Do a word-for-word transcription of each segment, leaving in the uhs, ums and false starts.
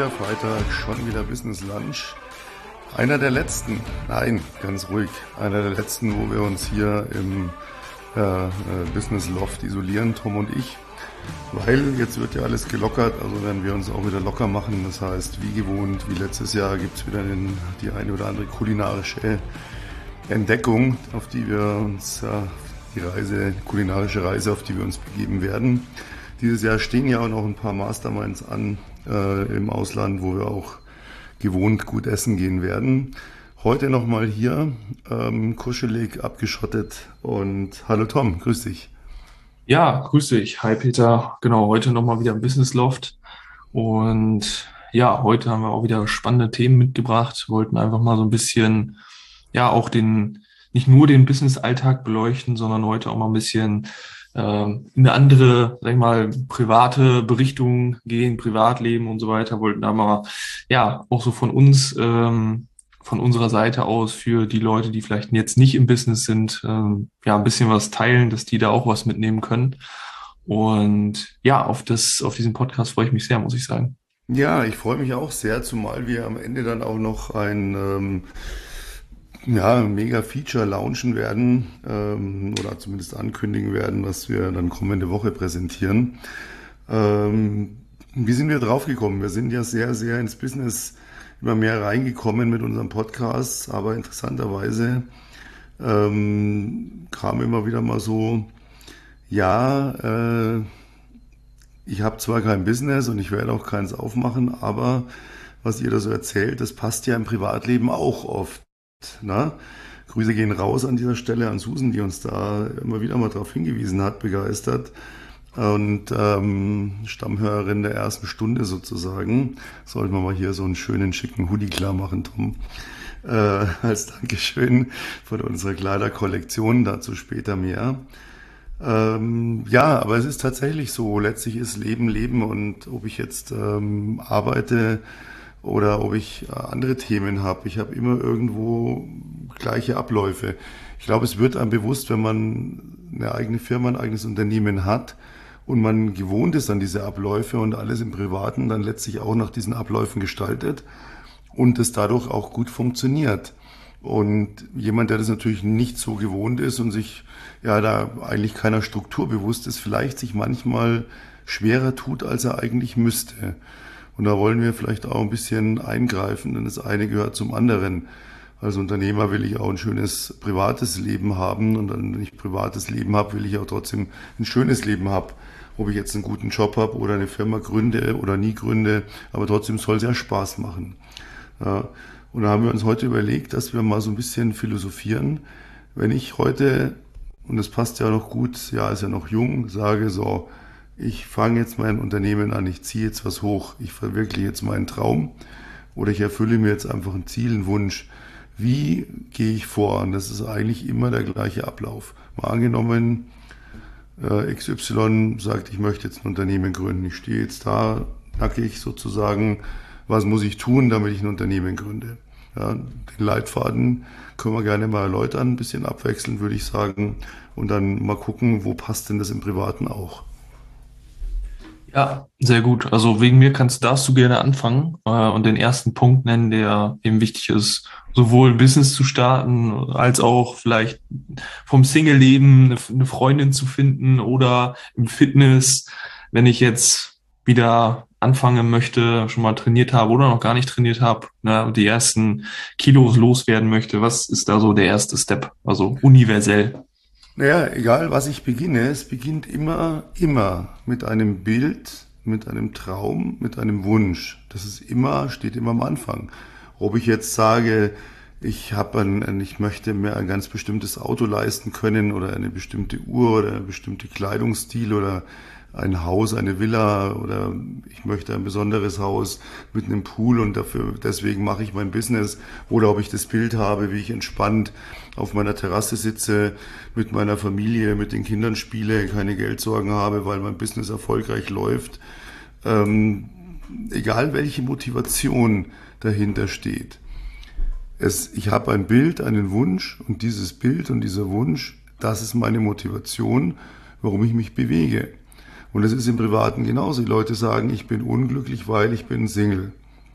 wieder Freitag, schon wieder Business Lunch. Einer der letzten, nein, ganz ruhig, einer der letzten, wo wir uns hier im äh, Business Loft isolieren, Tom und ich. Weil jetzt wird ja alles gelockert, also werden wir uns auch wieder locker machen. Das heißt, wie gewohnt, wie letztes Jahr, gibt es wieder den, die eine oder andere kulinarische Entdeckung, auf die wir uns, ja, die Reise, die kulinarische Reise, auf die wir uns begeben werden. Dieses Jahr stehen ja auch noch ein paar Masterminds an äh, im Ausland, wo wir auch gewohnt gut essen gehen werden. Heute nochmal hier, ähm, kuschelig, abgeschottet und hallo Tom, grüß dich. Ja, grüß dich. Hi Peter. Genau, heute nochmal wieder im Business Loft. Und ja, heute haben wir auch wieder spannende Themen mitgebracht. Wollten einfach mal so ein bisschen, ja, auch den, nicht nur den Business-Alltag beleuchten, sondern heute auch mal ein bisschen äh, in eine andere, sag ich mal, private Berichtung gehen, Privatleben und so weiter. Wollten da mal, ja, auch so von uns, ähm, von unserer Seite aus für die Leute, die vielleicht jetzt nicht im Business sind, ähm, ja, ein bisschen was teilen, dass die da auch was mitnehmen können. Und ja, auf das, auf diesen Podcast freue ich mich sehr, muss ich sagen. Ja, ich freue mich auch sehr, zumal wir am Ende dann auch noch ein ähm, ja, mega Feature launchen werden ähm, oder zumindest ankündigen werden, was wir dann kommende Woche präsentieren. Ähm, wie sind wir draufgekommen? Wir sind ja sehr, sehr ins Business immer mehr reingekommen mit unserem Podcast, aber interessanterweise ähm, kam immer wieder mal so, ja, äh, ich habe zwar kein Business und ich werde auch keins aufmachen, aber was ihr da so erzählt, das passt ja im Privatleben auch oft. Na? Grüße gehen raus an dieser Stelle an Susan, die uns da immer wieder mal darauf hingewiesen hat, begeistert. Und ähm, Stammhörerin der ersten Stunde sozusagen. Sollten wir mal hier so einen schönen, schicken Hoodie klar machen, Tom. Äh, als Dankeschön von unserer Kleiderkollektion, dazu später mehr. Ähm, ja, aber es ist tatsächlich so. Letztlich ist Leben Leben und ob ich jetzt ähm, arbeite oder ob ich äh, andere Themen habe, ich habe immer irgendwo gleiche Abläufe. Ich glaube, es wird einem bewusst, wenn man eine eigene Firma, ein eigenes Unternehmen hat und man gewohnt ist an diese Abläufe und alles im Privaten dann letztlich auch nach diesen Abläufen gestaltet und es dadurch auch gut funktioniert. Und jemand, der das natürlich nicht so gewohnt ist und sich ja da eigentlich keiner Struktur bewusst ist, vielleicht sich manchmal schwerer tut, als er eigentlich müsste. Und da wollen wir vielleicht auch ein bisschen eingreifen, denn das eine gehört zum anderen. Als Unternehmer will ich auch ein schönes privates Leben haben und dann, wenn ich ein privates Leben habe, will ich auch trotzdem ein schönes Leben haben. Ob ich jetzt einen guten Job habe oder eine Firma gründe oder nie gründe, aber trotzdem soll es ja Spaß machen. Ja. Und da haben wir uns heute überlegt, dass wir mal so ein bisschen philosophieren. Wenn ich heute, und das passt ja noch gut, ja, ist ja noch jung, sage so, ich fange jetzt mein Unternehmen an, ich ziehe jetzt was hoch, ich verwirkliche jetzt meinen Traum oder ich erfülle mir jetzt einfach ein Ziel, einen Wunsch. Wie gehe ich vor? Und das ist eigentlich immer der gleiche Ablauf. Mal angenommen, äh, X Y sagt, ich möchte jetzt ein Unternehmen gründen. Ich stehe jetzt da, nackig sozusagen, was muss ich tun, damit ich ein Unternehmen gründe? Ja, den Leitfaden können wir gerne mal erläutern, ein bisschen abwechselnd, würde ich sagen, und dann mal gucken, wo passt denn das im Privaten auch. Ja, sehr gut. Also wegen mir kannst, darfst du gerne anfangen äh, und den ersten Punkt nennen, der eben wichtig ist, sowohl Business zu starten, als auch vielleicht vom Single-Leben eine, eine Freundin zu finden oder im Fitness, wenn ich jetzt wieder anfangen möchte, schon mal trainiert habe oder noch gar nicht trainiert habe, ne, und die ersten Kilos loswerden möchte. Was ist da so der erste Step? Also universell. Naja, egal was ich beginne, es beginnt immer, immer mit einem Bild, mit einem Traum, mit einem Wunsch. Das ist immer, steht immer am Anfang. Ob ich jetzt sage, ich habe ein, ein, ich möchte mir ein ganz bestimmtes Auto leisten können oder eine bestimmte Uhr oder ein bestimmter Kleidungsstil oder ein Haus, eine Villa oder ich möchte ein besonderes Haus mit einem Pool und dafür, deswegen mache ich mein Business oder ob ich das Bild habe, wie ich entspannt auf meiner Terrasse sitze, mit meiner Familie, mit den Kindern spiele, keine Geldsorgen habe, weil mein Business erfolgreich läuft. Ähm, egal welche Motivation dahinter steht. Es, ich habe ein Bild, einen Wunsch und dieses Bild und dieser Wunsch, das ist meine Motivation, warum ich mich bewege. Und es ist im Privaten genauso. Die Leute sagen, ich bin unglücklich, weil ich bin Single.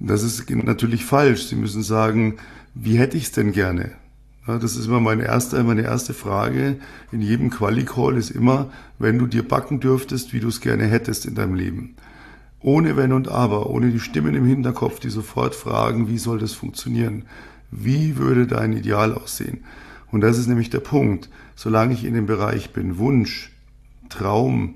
Das ist natürlich falsch. Sie müssen sagen, wie hätte ich es denn gerne? Ja, das ist immer meine erste, meine erste Frage in jedem Quali-Call ist immer, wenn du dir backen dürftest, wie du es gerne hättest in deinem Leben. Ohne Wenn und Aber, ohne die Stimmen im Hinterkopf, die sofort fragen, wie soll das funktionieren? Wie würde dein Ideal aussehen? Und das ist nämlich der Punkt. Solange ich in dem Bereich bin, Wunsch, Traum,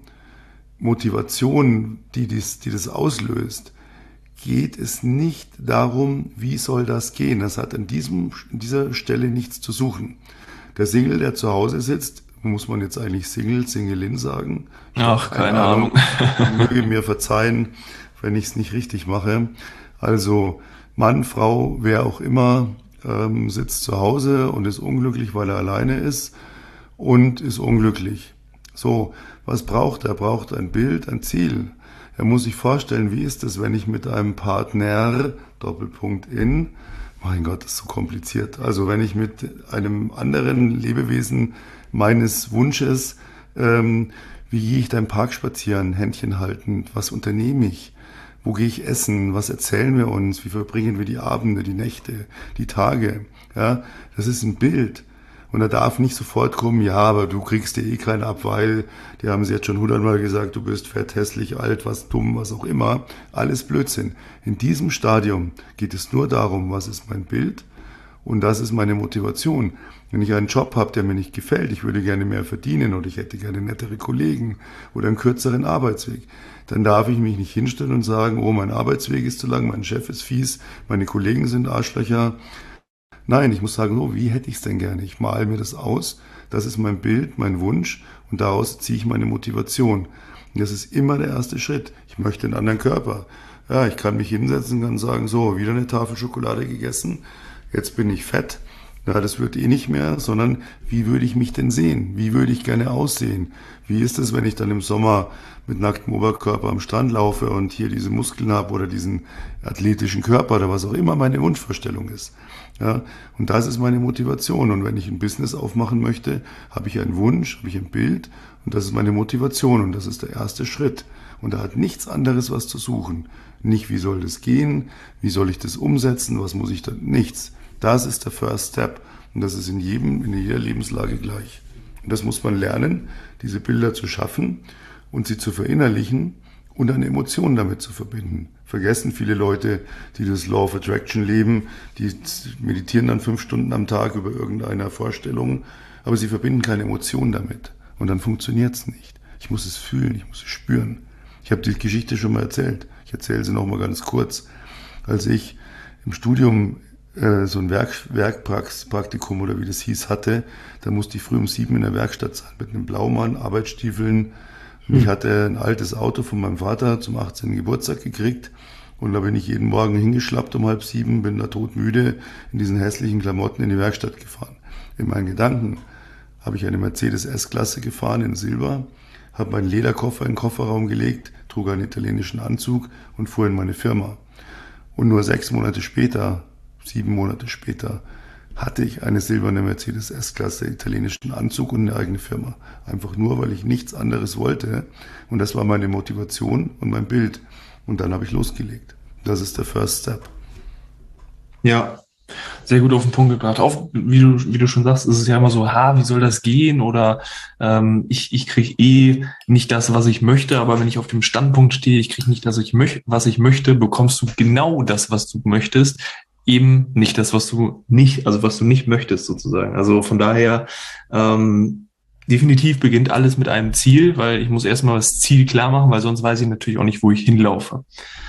Motivation, die, dies, die das auslöst, geht es nicht darum, wie soll das gehen. Das hat an diesem, an dieser Stelle nichts zu suchen. Der Single, der zu Hause sitzt, muss man jetzt eigentlich Single, Singelin sagen? Ach, keine, keine Ahnung. Ahnung. Möge mir verzeihen, wenn ich es nicht richtig mache. Also Mann, Frau, wer auch immer, ähm, sitzt zu Hause und ist unglücklich, weil er alleine ist und ist unglücklich. So, was braucht er? Er braucht ein Bild, ein Ziel. Er muss sich vorstellen, wie ist es, wenn ich mit einem Partner, Doppelpunkt in, mein Gott, das ist so kompliziert. Also wenn ich mit einem anderen Lebewesen meines Wunsches, ähm, wie gehe ich da im Park spazieren, Händchen haltend, was unternehme ich? Wo gehe ich essen? Was erzählen wir uns? Wie verbringen wir die Abende, die Nächte, die Tage? Ja, das ist ein Bild. Und da darf nicht sofort kommen, ja, aber du kriegst dir eh keinen ab, weil, die haben sie jetzt schon hundertmal gesagt, du bist fett, hässlich, alt, was dumm, was auch immer. Alles Blödsinn. In diesem Stadium geht es nur darum, was ist mein Bild und das ist meine Motivation. Wenn ich einen Job habe, der mir nicht gefällt, ich würde gerne mehr verdienen oder ich hätte gerne nettere Kollegen oder einen kürzeren Arbeitsweg, dann darf ich mich nicht hinstellen und sagen, oh, mein Arbeitsweg ist zu lang, mein Chef ist fies, meine Kollegen sind Arschlöcher. Nein, ich muss sagen, oh, wie hätte ich es denn gerne? Ich male mir das aus, das ist mein Bild, mein Wunsch und daraus ziehe ich meine Motivation. Und das ist immer der erste Schritt. Ich möchte einen anderen Körper. Ja, ich kann mich hinsetzen und kann sagen, so, wieder eine Tafel Schokolade gegessen, jetzt bin ich fett. Ja, das wird eh nicht mehr, sondern wie würde ich mich denn sehen? Wie würde ich gerne aussehen? Wie ist es, wenn ich dann im Sommer mit nacktem Oberkörper am Strand laufe und hier diese Muskeln habe oder diesen athletischen Körper oder was auch immer meine Wunschvorstellung ist? Ja, und das ist meine Motivation. Und wenn ich ein Business aufmachen möchte, habe ich einen Wunsch, habe ich ein Bild und das ist meine Motivation und das ist der erste Schritt. Und da hat nichts anderes was zu suchen. Nicht, wie soll das gehen? Wie soll ich das umsetzen? Was muss ich da? Nichts. Das ist der First Step und das ist in jedem, in jeder Lebenslage gleich. Und das muss man lernen, diese Bilder zu schaffen und sie zu verinnerlichen und eine Emotion damit zu verbinden. Vergessen viele Leute, die das Law of Attraction leben, die meditieren dann fünf Stunden am Tag über irgendeine Vorstellung, aber sie verbinden keine Emotion damit und dann funktioniert es nicht. Ich muss es fühlen, ich muss es spüren. Ich habe die Geschichte schon mal erzählt. Ich erzähle sie noch mal ganz kurz. Als ich im Studium so ein Werk, Werkpraktikum oder wie das hieß hatte, da musste ich früh um sieben in der Werkstatt sein, mit einem Blaumann, Arbeitsstiefeln. Und ich hatte ein altes Auto von meinem Vater zum achtzehnten Geburtstag gekriegt und da bin ich jeden Morgen hingeschlappt um halb sieben, bin da todmüde in diesen hässlichen Klamotten in die Werkstatt gefahren. In meinen Gedanken habe ich eine Mercedes S-Klasse gefahren in Silber, habe meinen Lederkoffer in den Kofferraum gelegt, trug einen italienischen Anzug und fuhr in meine Firma. Und nur sechs Monate später Sieben Monate später hatte ich eine silberne Mercedes S-Klasse, italienischen Anzug und eine eigene Firma. Einfach nur, weil ich nichts anderes wollte. Und das war meine Motivation und mein Bild. Und dann habe ich losgelegt. Das ist der First Step. Ja, sehr gut auf den Punkt gebracht. Auch wie du, wie du schon sagst, ist es ja immer so, ha, wie soll das gehen? Oder ähm, ich, ich kriege eh nicht das, was ich möchte, aber wenn ich auf dem Standpunkt stehe, ich kriege nicht das, was ich möchte, was ich möchte, bekommst du genau das, was du möchtest. Eben nicht das, was du nicht, also was du nicht möchtest sozusagen. Also von daher ähm, definitiv beginnt alles mit einem Ziel, weil ich muss erstmal das Ziel klar machen, weil sonst weiß ich natürlich auch nicht, wo ich hinlaufe.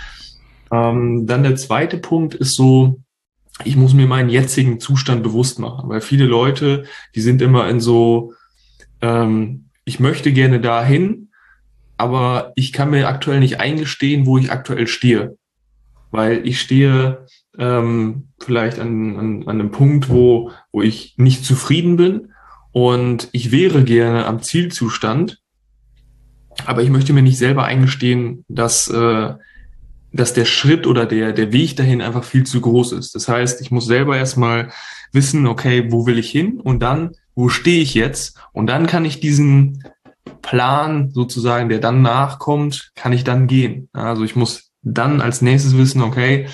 Ähm, dann der zweite Punkt ist so, ich muss mir meinen jetzigen Zustand bewusst machen, weil viele Leute, die sind immer in so, ähm, ich möchte gerne dahin, aber ich kann mir aktuell nicht eingestehen, wo ich aktuell stehe. Weil ich stehe ähm, vielleicht an, an, an einem Punkt, wo, wo ich nicht zufrieden bin und ich wäre gerne am Zielzustand, aber ich möchte mir nicht selber eingestehen, dass, äh, dass der Schritt oder der, der Weg dahin einfach viel zu groß ist. Das heißt, ich muss selber erstmal wissen, okay, wo will ich hin und dann, wo stehe ich jetzt? Und dann kann ich diesen Plan sozusagen, der dann nachkommt, kann ich dann gehen. Also ich muss dann als nächstes wissen, okay,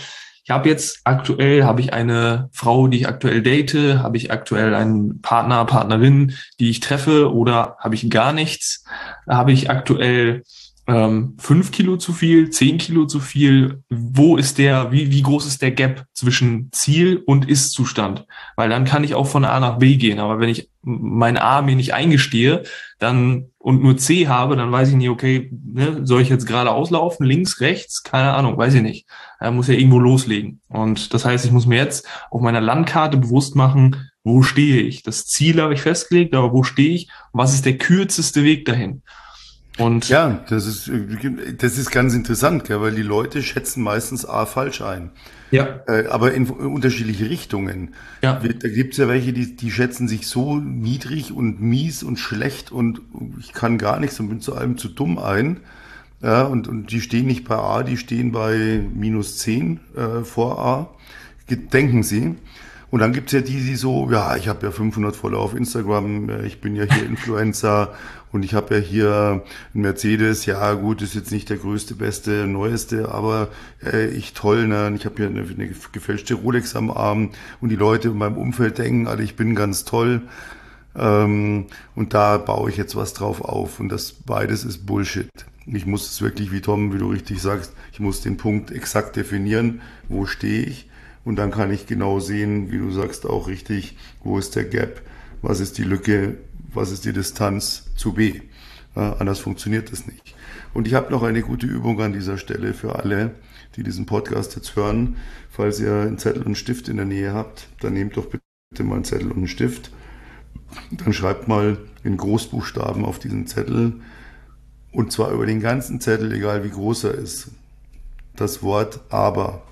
ich habe jetzt aktuell, habe ich eine Frau, die ich aktuell date, habe ich aktuell einen Partner, Partnerin, die ich treffe oder habe ich gar nichts, habe ich aktuell ähm, fünf Kilo zu viel, zehn Kilo zu viel, wo ist der, wie, wie groß ist der Gap zwischen Ziel und Ist-Zustand? Weil dann kann ich auch von A nach B gehen, aber wenn ich mein A mir nicht eingestehe, dann und nur C habe, dann weiß ich nicht, okay, ne, soll ich jetzt geradeaus laufen, links, rechts, keine Ahnung, weiß ich nicht. Er muss ja irgendwo loslegen. Und das heißt, ich muss mir jetzt auf meiner Landkarte bewusst machen, wo stehe ich? Das Ziel habe ich festgelegt, aber wo stehe ich? Was ist der kürzeste Weg dahin? Und Ja, das ist, äh, das ist ganz interessant, gell, weil die Leute schätzen meistens A falsch ein. ja, Äh, aber in unterschiedliche Richtungen. ja, Wir- Da gibt's ja welche, die, die schätzen sich so niedrig und mies und schlecht und ich kann gar nichts und bin zu allem zu dumm ein. Ja, und, und die stehen nicht bei A, die stehen bei minus zehn äh, vor A, Ge- denken sie. Und dann gibt's ja die, die so, ja, ich habe ja fünfhundert Follower auf Instagram, äh, ich bin ja hier Influencer und ich habe ja hier einen Mercedes, ja gut, ist jetzt nicht der größte, beste, neueste, aber äh, ich toll, ne? Und ich habe hier eine, eine gefälschte Rolex am Arm und die Leute in meinem Umfeld denken, alle, ich bin ganz toll. Ähm, und da baue ich jetzt was drauf auf. Und das beides ist Bullshit. Ich muss es wirklich, wie Tom, wie du richtig sagst, ich muss den Punkt exakt definieren, wo stehe ich. Und dann kann ich genau sehen, wie du sagst, auch richtig, wo ist der Gap, was ist die Lücke, was ist die Distanz zu B. Ja, anders funktioniert das nicht. Und ich habe noch eine gute Übung an dieser Stelle für alle, die diesen Podcast jetzt hören. Falls ihr einen Zettel und einen Stift in der Nähe habt, dann nehmt doch bitte mal einen Zettel und einen Stift. Dann schreibt mal in Großbuchstaben auf diesen Zettel, und zwar über den ganzen Zettel, egal wie groß er ist, das Wort aber.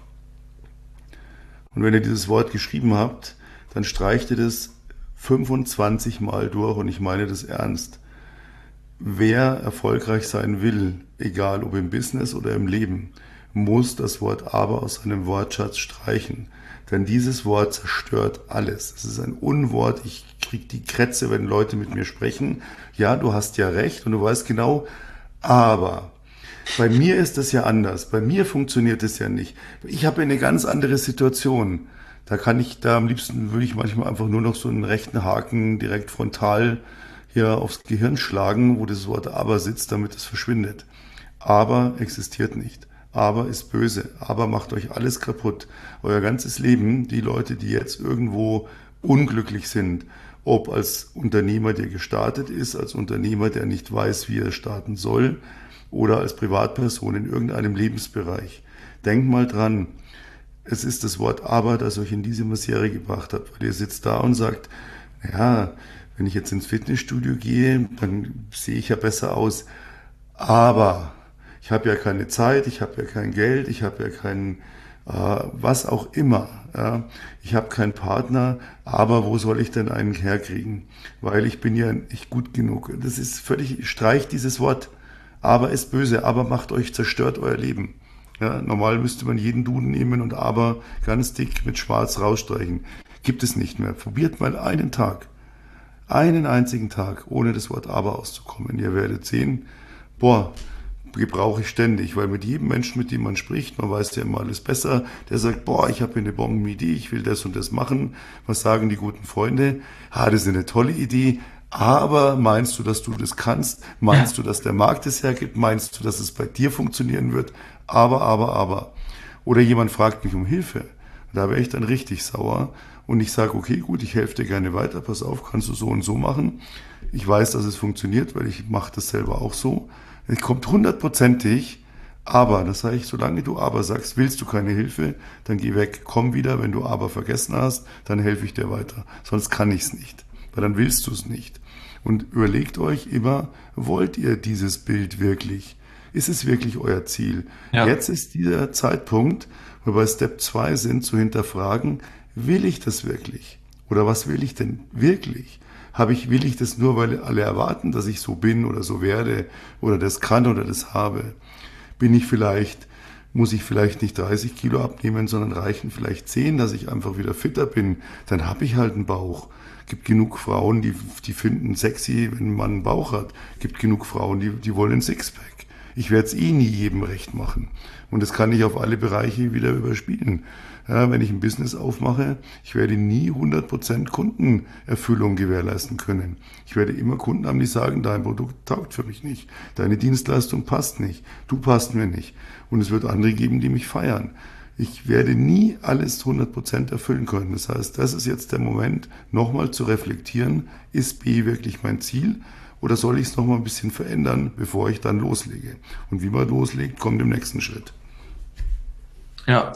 Und wenn ihr dieses Wort geschrieben habt, dann streicht ihr das fünfundzwanzig Mal durch und ich meine das ernst. Wer erfolgreich sein will, egal ob im Business oder im Leben, muss das Wort aber aus seinem Wortschatz streichen. Denn dieses Wort zerstört alles. Es ist ein Unwort. Ich kriege die Krätze, wenn Leute mit mir sprechen. Ja, du hast ja recht und du weißt genau, aber bei mir ist das ja anders. Bei mir funktioniert es ja nicht. Ich habe eine ganz andere Situation. Da kann ich, da am liebsten würde ich manchmal einfach nur noch so einen rechten Haken direkt frontal hier aufs Gehirn schlagen, wo das Wort aber sitzt, damit es verschwindet. Aber existiert nicht. Aber ist böse. Aber macht euch alles kaputt. Euer ganzes Leben, die Leute, die jetzt irgendwo unglücklich sind, ob als Unternehmer, der gestartet ist, als Unternehmer, der nicht weiß, wie er starten soll, oder als Privatperson in irgendeinem Lebensbereich. Denkt mal dran, es ist das Wort aber, das euch in diese Misere gebracht hat, weil ihr sitzt da und sagt, ja, wenn ich jetzt ins Fitnessstudio gehe, dann sehe ich ja besser aus, aber ich habe ja keine Zeit, ich habe ja kein Geld, ich habe ja kein, äh, was auch immer. Ja. Ich habe keinen Partner, aber wo soll ich denn einen herkriegen? Weil ich bin ja nicht gut genug. Das ist völlig, streicht dieses Wort. Aber ist böse, aber macht euch, zerstört euer Leben. Ja, normal müsste man jeden Duden nehmen und aber ganz dick mit schwarz rausstreichen. Gibt es nicht mehr. Probiert mal einen Tag, einen einzigen Tag, ohne das Wort aber auszukommen. Ihr werdet sehen, boah, gebrauche ich ständig, weil mit jedem Menschen, mit dem man spricht, man weiß ja immer alles besser, der sagt, boah, ich habe hier eine Bombenidee, ich will das und das machen. Was sagen die guten Freunde? Ah, das ist eine tolle Idee, aber meinst du, dass du das kannst? ja, Meinst du, dass der Markt es hergibt? Meinst du, dass es bei dir funktionieren wird? Aber, aber, aber. Oder jemand fragt mich um Hilfe. Da wäre ich dann richtig sauer und ich sage, okay, gut, ich helfe dir gerne weiter, pass auf, kannst du so und so machen. Ich weiß, dass es funktioniert, weil ich mache das selber auch so. Es kommt hundertprozentig, aber, das sage ich, solange du aber sagst, willst du keine Hilfe, dann geh weg, komm wieder, wenn du aber vergessen hast, dann helfe ich dir weiter. Sonst kann ich es nicht, weil dann willst du es nicht. Und überlegt euch immer, wollt ihr dieses Bild wirklich? Ist es wirklich euer Ziel? ja, Jetzt ist dieser Zeitpunkt, wo wir bei Step zwei sind, zu hinterfragen, will ich das wirklich? Oder was will ich denn wirklich? Habe ich, will ich das nur, weil alle erwarten, dass ich so bin oder so werde oder das kann oder das habe? Bin ich vielleicht, muss ich vielleicht nicht dreißig Kilo abnehmen, sondern reichen vielleicht zehn, dass ich einfach wieder fitter bin? Dann habe ich halt einen Bauch. Gibt genug Frauen, die, die finden sexy, wenn man einen Bauch hat. Gibt genug Frauen, die, die wollen ein Sixpack. Ich werde es eh nie jedem recht machen. Und das kann ich auf alle Bereiche wieder überspielen. Ja, wenn ich ein Business aufmache, ich werde nie hundert Prozent Kundenerfüllung gewährleisten können. Ich werde immer Kunden haben, die sagen, dein Produkt taugt für mich nicht, deine Dienstleistung passt nicht, du passt mir nicht. Und es wird andere geben, die mich feiern. Ich werde nie alles hundert Prozent erfüllen können. Das heißt, das ist jetzt der Moment, nochmal zu reflektieren, ist B wirklich mein Ziel oder soll ich es nochmal ein bisschen verändern, bevor ich dann loslege? Und wie man loslegt, kommt im nächsten Schritt. Ja.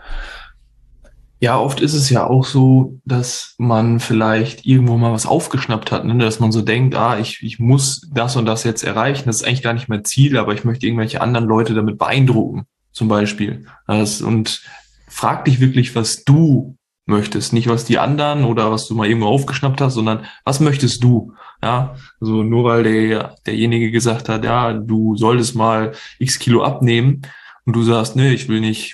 Ja, oft ist es ja auch so, dass man vielleicht irgendwo mal was aufgeschnappt hat, ne? Dass man so denkt, ah, ich, ich muss das und das jetzt erreichen. Das ist eigentlich gar nicht mein Ziel, aber ich möchte irgendwelche anderen Leute damit beeindrucken, zum Beispiel. Das, und frag dich wirklich, was du möchtest. Nicht, was die anderen oder was du mal irgendwo aufgeschnappt hast, sondern was möchtest du? Ja, also nur weil der, derjenige gesagt hat, ja, du solltest mal x Kilo abnehmen und du sagst, nee, ich will nicht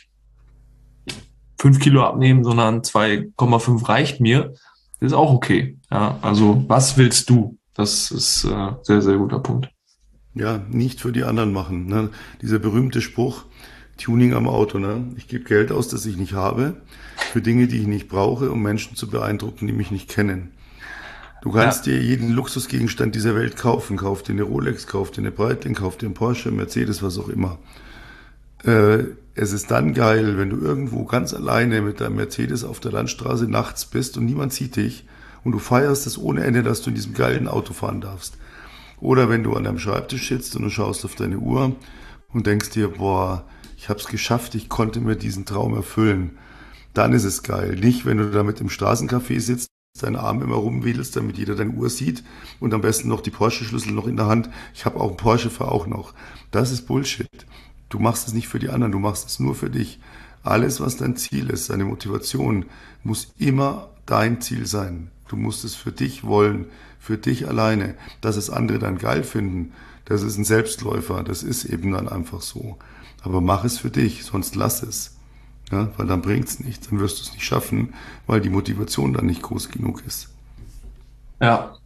fünf Kilo abnehmen, sondern zwei Komma fünf reicht mir, ist auch okay. Ja, also was willst du? Das ist äh, sehr, sehr guter Punkt. Ja, nicht für die anderen machen. Ne? Dieser berühmte Spruch, Tuning am Auto. Ne? Ich gebe Geld aus, das ich nicht habe, für Dinge, die ich nicht brauche, um Menschen zu beeindrucken, die mich nicht kennen. Du kannst ja. dir jeden Luxusgegenstand dieser Welt kaufen. Kauf dir eine Rolex, kauf dir eine Breitling, kauf dir einen Porsche, Mercedes, was auch immer. Äh, es ist dann geil, wenn du irgendwo ganz alleine mit deinem Mercedes auf der Landstraße nachts bist und niemand sieht dich und du feierst es ohne Ende, dass du in diesem geilen Auto fahren darfst. Oder wenn du an deinem Schreibtisch sitzt und du schaust auf deine Uhr und denkst dir, boah, ich hab's geschafft, ich konnte mir diesen Traum erfüllen. Dann ist es geil. Nicht, wenn du da mit im Straßencafé sitzt, deinen Arm immer rumwedelst, damit jeder deine Uhr sieht und am besten noch die Porsche-Schlüssel noch in der Hand. Ich habe auch einen Porsche, fahr auch noch. Das ist Bullshit. Du machst es nicht für die anderen, du machst es nur für dich. Alles, was dein Ziel ist, deine Motivation, muss immer dein Ziel sein. Du musst es für dich wollen, für dich alleine. Dass es andere dann geil finden, das ist ein Selbstläufer, das ist eben dann einfach so. Aber mach es für dich, sonst lass es. Ja, weil dann bringt es nichts, dann wirst du es nicht schaffen, weil die Motivation dann nicht groß genug ist. Ja.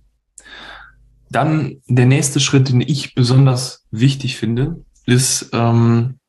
Dann der nächste Schritt, den ich besonders wichtig finde, ist, ähm,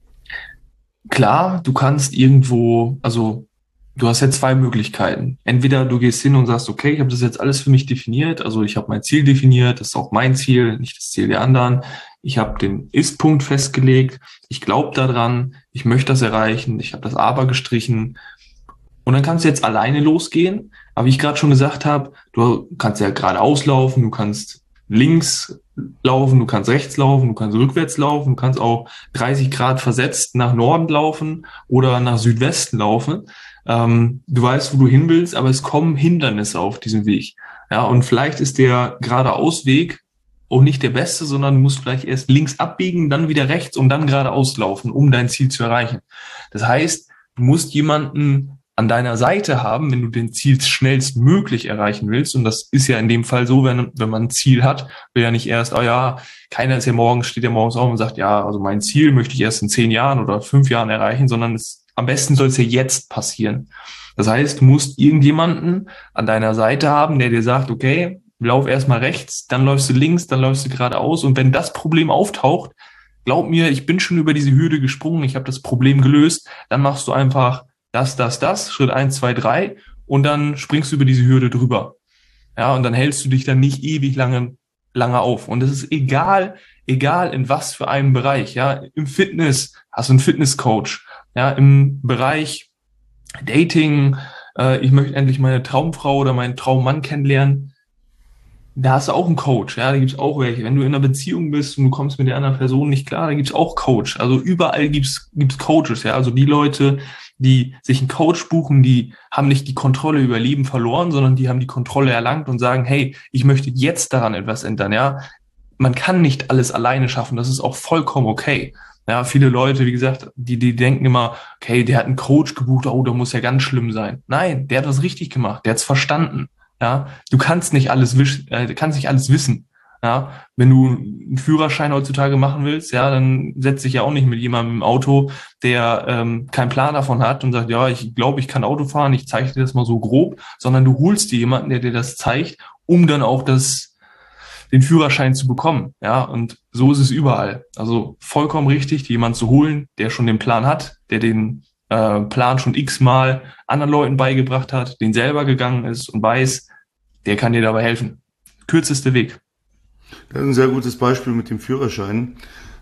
klar, du kannst irgendwo, also du hast jetzt zwei Möglichkeiten. Entweder du gehst hin und sagst, okay, ich habe das jetzt alles für mich definiert, also ich habe mein Ziel definiert, das ist auch mein Ziel, nicht das Ziel der anderen. Ich habe den Ist-Punkt festgelegt, ich glaube daran, ich möchte das erreichen, ich habe das Aber gestrichen. Und dann kannst du jetzt alleine losgehen. Aber wie ich gerade schon gesagt habe, du kannst ja geradeaus laufen, du kannst links laufen, du kannst rechts laufen, du kannst rückwärts laufen, du kannst auch dreißig Grad versetzt nach Norden laufen oder nach Südwesten laufen. Ähm, du weißt, wo du hin willst, aber es kommen Hindernisse auf diesem Weg. Ja, und vielleicht ist der geradeausweg auch nicht der beste, sondern du musst vielleicht erst links abbiegen, dann wieder rechts und dann geradeaus laufen, um dein Ziel zu erreichen. Das heißt, du musst jemanden an deiner Seite haben, wenn du den Ziel schnellstmöglich erreichen willst. Und das ist ja in dem Fall so, wenn, wenn man ein Ziel hat, will ja nicht erst, oh ja, keiner ist ja morgens, steht ja morgens auf und sagt, ja, also mein Ziel möchte ich erst in zehn Jahren oder fünf Jahren erreichen, sondern es, am besten soll es ja jetzt passieren. Das heißt, du musst irgendjemanden an deiner Seite haben, der dir sagt, okay, lauf erstmal rechts, dann läufst du links, dann läufst du geradeaus. Und wenn das Problem auftaucht, glaub mir, ich bin schon über diese Hürde gesprungen, ich habe das Problem gelöst, dann machst du einfach das, das, das, Schritt eins, zwei, drei und dann springst du über diese Hürde drüber. Ja, und dann hältst du dich dann nicht ewig lange, lange auf. Und es ist egal, egal in was für einem Bereich, ja, im Fitness hast du einen Fitnesscoach, ja, im Bereich Dating, äh, ich möchte endlich meine Traumfrau oder meinen Traummann kennenlernen, da hast du auch einen Coach, ja, da gibt's auch welche. Wenn du in einer Beziehung bist und du kommst mit der anderen Person nicht klar, da gibt's auch Coach. Also überall gibt's gibt's Coaches, ja, also die Leute, die sich einen Coach buchen, die haben nicht die Kontrolle über Leben verloren, sondern die haben die Kontrolle erlangt und sagen, hey, ich möchte jetzt daran etwas ändern, ja. Man kann nicht alles alleine schaffen, das ist auch vollkommen okay. Ja, viele Leute, wie gesagt, die, die denken immer, okay, der hat einen Coach gebucht, oh, der muss ja ganz schlimm sein. Nein, der hat was richtig gemacht, der hat's verstanden. Ja, du kannst nicht alles wisch, äh, kannst nicht alles wissen. Ja, wenn du einen Führerschein heutzutage machen willst, ja, dann setz dich ja auch nicht mit jemandem im Auto, der ähm, keinen Plan davon hat und sagt, ja, ich glaube, ich kann Auto fahren, ich zeige dir das mal so grob, sondern du holst dir jemanden, der dir das zeigt, um dann auch das, den Führerschein zu bekommen. Ja, und so ist es überall. Also vollkommen richtig, jemanden zu holen, der schon den Plan hat, der den äh, Plan schon x-mal anderen Leuten beigebracht hat, den selber gegangen ist und weiß, der kann dir dabei helfen. Kürzeste Weg. Das ist ein sehr gutes Beispiel mit dem Führerschein.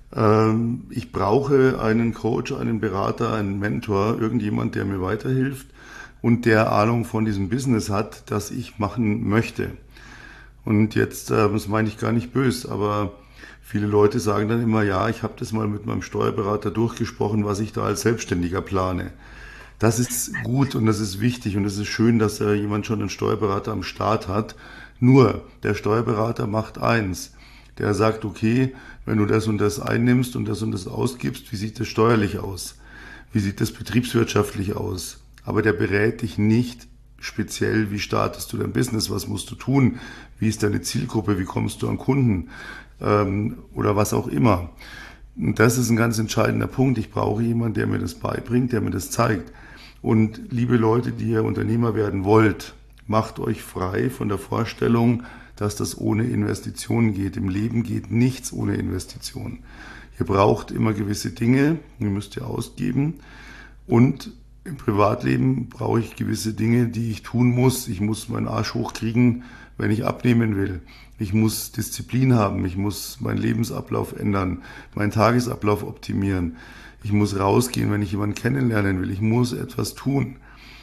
Ähm, ich brauche einen Coach, einen Berater, einen Mentor, irgendjemand, der mir weiterhilft und der Ahnung von diesem Business hat, das ich machen möchte. Und jetzt, äh, das meine ich gar nicht böse, aber viele Leute sagen dann immer, ja, ich habe das mal mit meinem Steuerberater durchgesprochen, was ich da als Selbstständiger plane. Das ist gut und das ist wichtig und es ist schön, dass äh, jemand schon einen Steuerberater am Start hat. Nur, der Steuerberater macht eins. Der sagt, okay, wenn du das und das einnimmst und das und das ausgibst, wie sieht das steuerlich aus? Wie sieht das betriebswirtschaftlich aus? Aber der berät dich nicht speziell, wie startest du dein Business, was musst du tun, wie ist deine Zielgruppe, wie kommst du an Kunden ähm, oder was auch immer. Und das ist ein ganz entscheidender Punkt. Ich brauche jemanden, der mir das beibringt, der mir das zeigt. Und liebe Leute, die ihr Unternehmer werden wollt, macht euch frei von der Vorstellung, dass das ohne Investitionen geht. Im Leben geht nichts ohne Investitionen. Ihr braucht immer gewisse Dinge, die müsst ihr ausgeben. Und im Privatleben brauche ich gewisse Dinge, die ich tun muss. Ich muss meinen Arsch hochkriegen, wenn ich abnehmen will. Ich muss Disziplin haben. Ich muss meinen Lebensablauf ändern, meinen Tagesablauf optimieren. Ich muss rausgehen, wenn ich jemanden kennenlernen will. Ich muss etwas tun.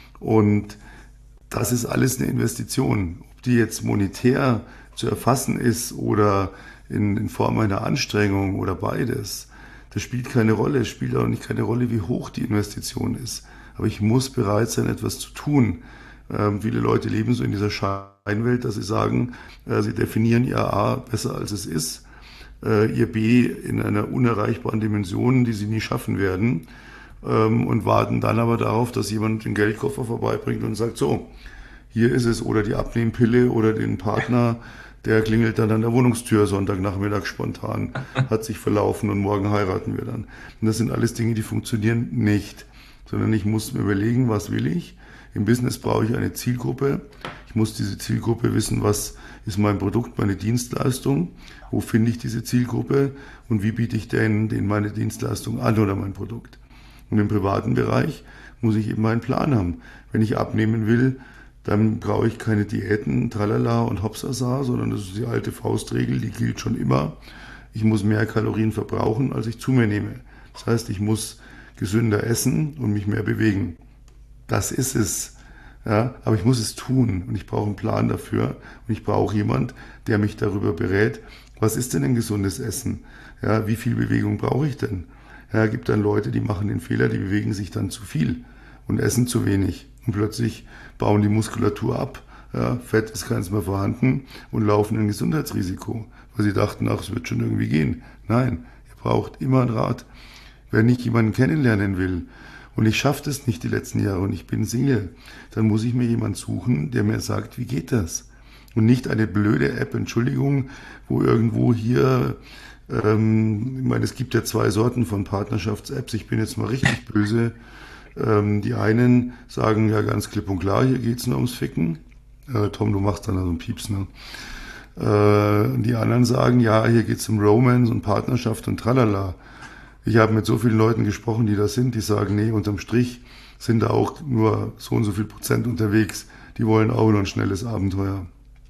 Und das ist alles eine Investition. Ob die jetzt monetär zu erfassen ist oder in, in Form einer Anstrengung oder beides, das spielt keine Rolle. Es spielt auch nicht keine Rolle, wie hoch die Investition ist. Aber ich muss bereit sein, etwas zu tun. Ähm, viele Leute leben so in dieser Scheinwelt, dass sie sagen, äh, sie definieren ihr A besser, als es ist, äh, ihr B in einer unerreichbaren Dimension, die sie nie schaffen werden, ähm, und warten dann aber darauf, dass jemand den Geldkoffer vorbeibringt und sagt, so, hier ist es, oder die Abnehmpille oder den Partner, der klingelt dann an der Wohnungstür Sonntagnachmittag spontan, hat sich verlaufen und morgen heiraten wir dann. Und das sind alles Dinge, die funktionieren nicht, sondern ich muss mir überlegen, was will ich. Im Business brauche ich eine Zielgruppe. Ich muss diese Zielgruppe wissen, was ist mein Produkt, meine Dienstleistung, wo finde ich diese Zielgruppe und wie biete ich denen, denen meine Dienstleistung an oder mein Produkt. Und im privaten Bereich muss ich eben einen Plan haben. Wenn ich abnehmen will, dann brauche ich keine Diäten, Tralala und Hopsasa, sondern das ist die alte Faustregel, die gilt schon immer. Ich muss mehr Kalorien verbrauchen, als ich zu mir nehme. Das heißt, ich muss gesünder essen und mich mehr bewegen. Das ist es. Ja, aber ich muss es tun und ich brauche einen Plan dafür und ich brauche jemand, der mich darüber berät, was ist denn ein gesundes Essen? Ja, wie viel Bewegung brauche ich denn? Ja, gibt dann Leute, die machen den Fehler, die bewegen sich dann zu viel und essen zu wenig und plötzlich bauen die Muskulatur ab. Ja, Fett ist keins mehr vorhanden und laufen ein Gesundheitsrisiko, weil sie dachten, ach, es wird schon irgendwie gehen. Nein, ihr braucht immer einen Rat. Wenn ich jemanden kennenlernen will und ich schaffe das nicht die letzten Jahre und ich bin Single, dann muss ich mir jemanden suchen, der mir sagt, wie geht das? Und nicht eine blöde App, Entschuldigung, wo irgendwo hier, ähm, ich meine, es gibt ja zwei Sorten von Partnerschafts-Apps, ich bin jetzt mal richtig böse. Ähm, die einen sagen ja ganz klipp und klar, hier geht's nur ums Ficken. Äh, Tom, du machst dann so einen Pieps, ne? Äh, die anderen sagen, ja, hier geht's um Romance und Partnerschaft und tralala. Ich habe mit so vielen Leuten gesprochen, die das sind, die sagen, nee, unterm Strich sind da auch nur so und so viel Prozent unterwegs. Die wollen auch nur ein schnelles Abenteuer.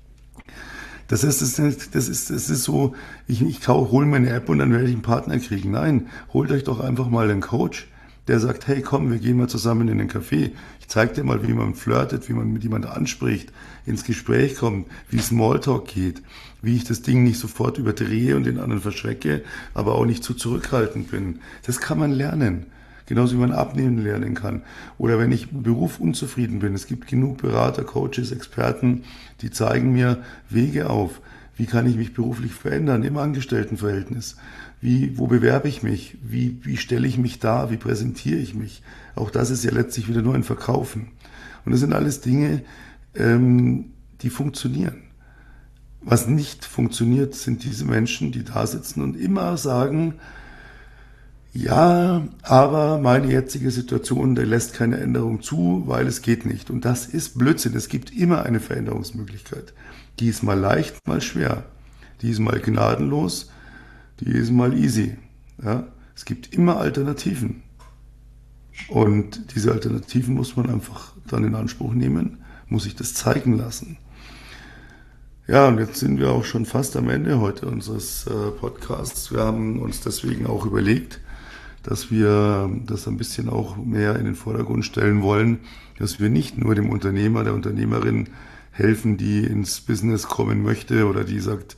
Das ist, das ist, das ist, das ist so, ich, ich hole mir eine App und dann werde ich einen Partner kriegen. Nein, holt euch doch einfach mal einen Coach, der sagt, hey, komm, wir gehen mal zusammen in den Café. Ich zeige dir mal, wie man flirtet, wie man mit jemandem anspricht, ins Gespräch kommt, wie Smalltalk geht, wie ich das Ding nicht sofort überdrehe und den anderen verschrecke, aber auch nicht zu zurückhaltend bin. Das kann man lernen. Genauso wie man abnehmen lernen kann. Oder wenn ich im Beruf unzufrieden bin. Es gibt genug Berater, Coaches, Experten, die zeigen mir Wege auf. Wie kann ich mich beruflich verändern im Angestelltenverhältnis? Wie, wo bewerbe ich mich? Wie, wie stelle ich mich dar? Wie präsentiere ich mich? Auch das ist ja letztlich wieder nur ein Verkaufen. Und das sind alles Dinge, ähm, die funktionieren. Was nicht funktioniert, sind diese Menschen, die da sitzen und immer sagen, ja, aber meine jetzige Situation, der lässt keine Änderung zu, weil es geht nicht. Und das ist Blödsinn. Es gibt immer eine Veränderungsmöglichkeit. Die ist mal leicht, mal schwer. Die ist mal gnadenlos, die ist mal easy. Ja? Es gibt immer Alternativen. Und diese Alternativen muss man einfach dann in Anspruch nehmen, muss sich das zeigen lassen. Ja, und jetzt sind wir auch schon fast am Ende heute unseres äh, Podcasts. Wir haben uns deswegen auch überlegt, dass wir das ein bisschen auch mehr in den Vordergrund stellen wollen, dass wir nicht nur dem Unternehmer, der Unternehmerin helfen, die ins Business kommen möchte oder die sagt,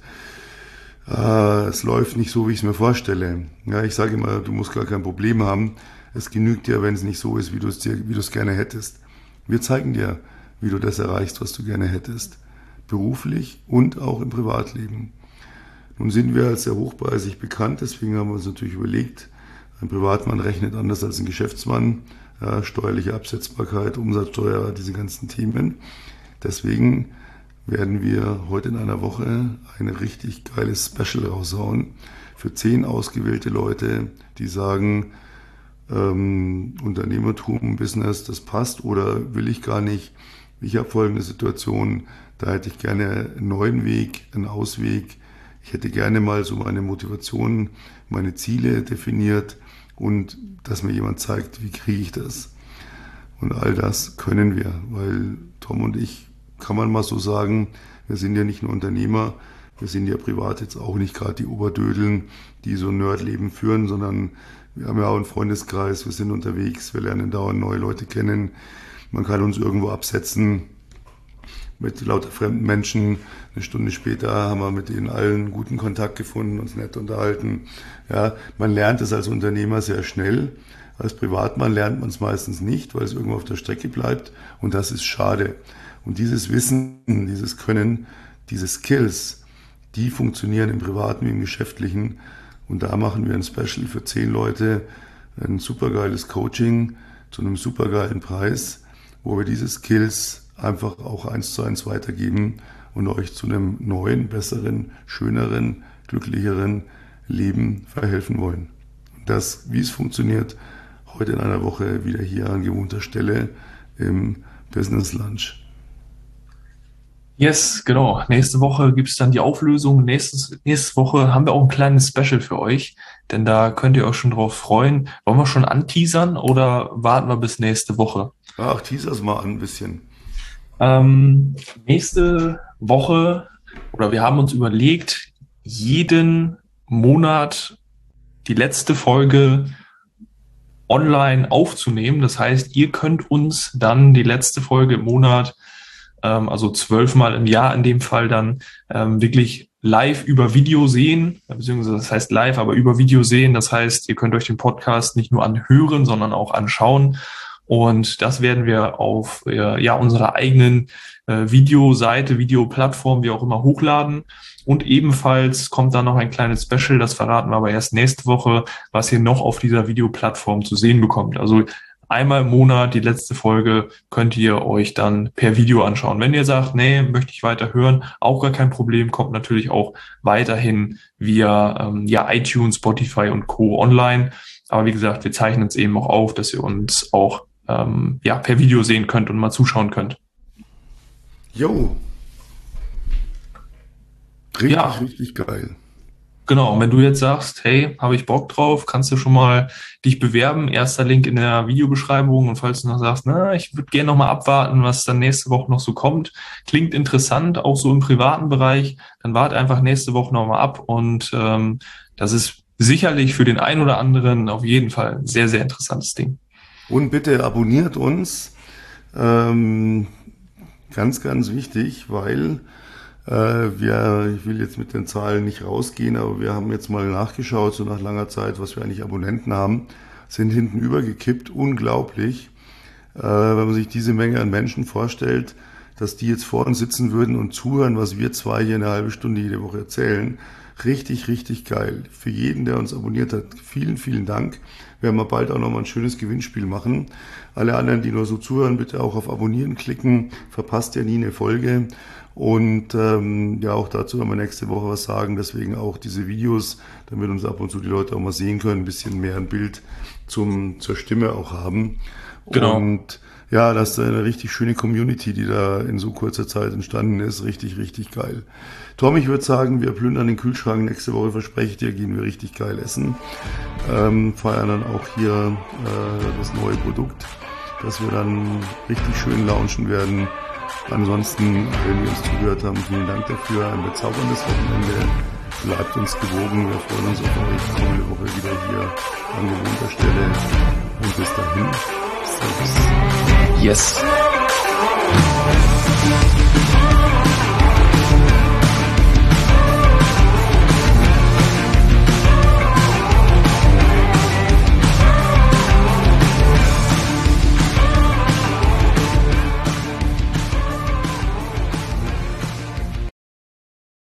ah, es läuft nicht so, wie ich es mir vorstelle. Ja, ich sage immer, du musst gar kein Problem haben. Es genügt dir, wenn es nicht so ist, wie du es dir, wie du es gerne hättest. Wir zeigen dir, wie du das erreichst, was du gerne hättest. Beruflich und auch im Privatleben. Nun sind wir als sehr hochpreisig bekannt, deswegen haben wir uns natürlich überlegt, ein Privatmann rechnet anders als ein Geschäftsmann, ja, steuerliche Absetzbarkeit, Umsatzsteuer, diese ganzen Themen. Deswegen werden wir heute in einer Woche ein richtig geiles Special raushauen für zehn ausgewählte Leute, die sagen, ähm, Unternehmertum, Business, das passt oder will ich gar nicht. Ich habe folgende Situation, da hätte ich gerne einen neuen Weg, einen Ausweg. Ich hätte gerne mal so meine Motivation, meine Ziele definiert und dass mir jemand zeigt, wie kriege ich das. Und all das können wir, weil Tom und ich, kann man mal so sagen, wir sind ja nicht nur Unternehmer, wir sind ja privat jetzt auch nicht gerade die Oberdödeln, die so ein Nerdleben führen, sondern wir haben ja auch einen Freundeskreis, wir sind unterwegs, wir lernen dauernd neue Leute kennen. Man kann uns irgendwo absetzen mit lauter fremden Menschen. Eine Stunde später haben wir mit denen allen guten Kontakt gefunden, uns nett unterhalten. Ja, man lernt es als Unternehmer sehr schnell. Als Privatmann lernt man es meistens nicht, weil es irgendwo auf der Strecke bleibt. Und das ist schade. Und dieses Wissen, dieses Können, diese Skills, die funktionieren im Privaten wie im Geschäftlichen. Und da machen wir ein Special für zehn Leute, ein supergeiles Coaching zu einem supergeilen Preis, wo wir diese Skills einfach auch eins zu eins weitergeben und euch zu einem neuen, besseren, schöneren, glücklicheren Leben verhelfen wollen. Und das, wie es funktioniert, heute in einer Woche wieder hier an gewohnter Stelle im Business Lunch. Yes, genau. Nächste Woche gibt's dann die Auflösung. Nächstes, nächste Woche haben wir auch ein kleines Special für euch, denn da könnt ihr euch schon drauf freuen. Wollen wir schon anteasern oder warten wir bis nächste Woche? Ach, teaser's mal an ein bisschen. Ähm, nächste Woche, oder wir haben uns überlegt, jeden Monat die letzte Folge online aufzunehmen. Das heißt, ihr könnt uns dann die letzte Folge im Monat, ähm, also zwölfmal im Jahr in dem Fall dann, ähm, wirklich live über Video sehen, beziehungsweise das heißt live, aber über Video sehen. Das heißt, ihr könnt euch den Podcast nicht nur anhören, sondern auch anschauen. Und das werden wir auf äh, ja unserer eigenen äh, Videoseite, Videoplattform, wie auch immer, hochladen. Und ebenfalls kommt da noch ein kleines Special, das verraten wir aber erst nächste Woche, was ihr noch auf dieser Videoplattform zu sehen bekommt. Also einmal im Monat, die letzte Folge, könnt ihr euch dann per Video anschauen. Wenn ihr sagt, nee, möchte ich weiter hören, auch gar kein Problem, kommt natürlich auch weiterhin via ähm, ja, iTunes, Spotify und Co. online. Aber wie gesagt, wir zeichnen es eben auch auf, dass ihr uns auch ähm, ja, per Video sehen könnt und mal zuschauen könnt. Jo. Richtig, Ja, richtig geil. genau. Und wenn du jetzt sagst, hey, habe ich Bock drauf, kannst du schon mal dich bewerben. Erster Link in der Videobeschreibung. Und falls du noch sagst, na, ich würde gerne noch mal abwarten, was dann nächste Woche noch so kommt, klingt interessant, auch so im privaten Bereich, dann wart einfach nächste Woche noch mal ab. Und ähm, das ist sicherlich für den einen oder anderen auf jeden Fall ein sehr, sehr interessantes Ding. Und bitte abonniert uns. Ähm, ganz, ganz wichtig, weil äh, wir, ich will jetzt mit den Zahlen nicht rausgehen, aber wir haben jetzt mal nachgeschaut, so nach langer Zeit, was wir eigentlich Abonnenten haben, sind hinten übergekippt. Unglaublich, äh, wenn man sich diese Menge an Menschen vorstellt, dass die jetzt vor uns sitzen würden und zuhören, was wir zwei hier eine halbe Stunde jede Woche erzählen. Richtig, richtig geil. Für jeden, der uns abonniert hat, vielen, vielen Dank. Wir werden mal bald auch nochmal ein schönes Gewinnspiel machen. Alle anderen, die nur so zuhören, bitte auch auf Abonnieren klicken. Verpasst ja nie eine Folge. Und ähm, ja, auch dazu werden wir nächste Woche was sagen. Deswegen auch diese Videos, damit uns ab und zu die Leute auch mal sehen können, ein bisschen mehr ein Bild zum, zur Stimme auch haben. Genau. Und Ja, das ist eine richtig schöne Community, die da in so kurzer Zeit entstanden ist. Richtig, richtig geil. Tom, ich würde sagen, wir plündern den Kühlschrank. Nächste Woche, verspreche ich dir, gehen wir richtig geil essen. Ähm, feiern dann auch hier äh, das neue Produkt, dass wir dann richtig schön launchen werden. Ansonsten, wenn wir uns zugehört haben, vielen Dank dafür. Ein bezauberndes Wochenende. Bleibt uns gewogen. Wir freuen uns auf euch kommende Woche wieder hier an gewohnter Stelle. Und bis dahin. Servus. Yes.